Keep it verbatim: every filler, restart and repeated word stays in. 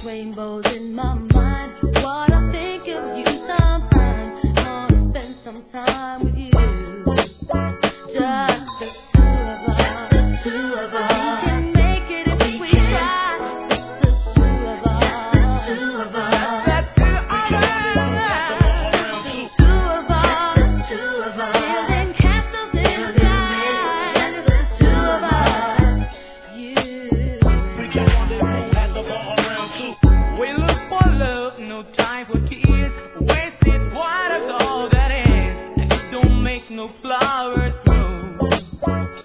rainbows in my mind. What I think of you sometimes. Wanna spend some time with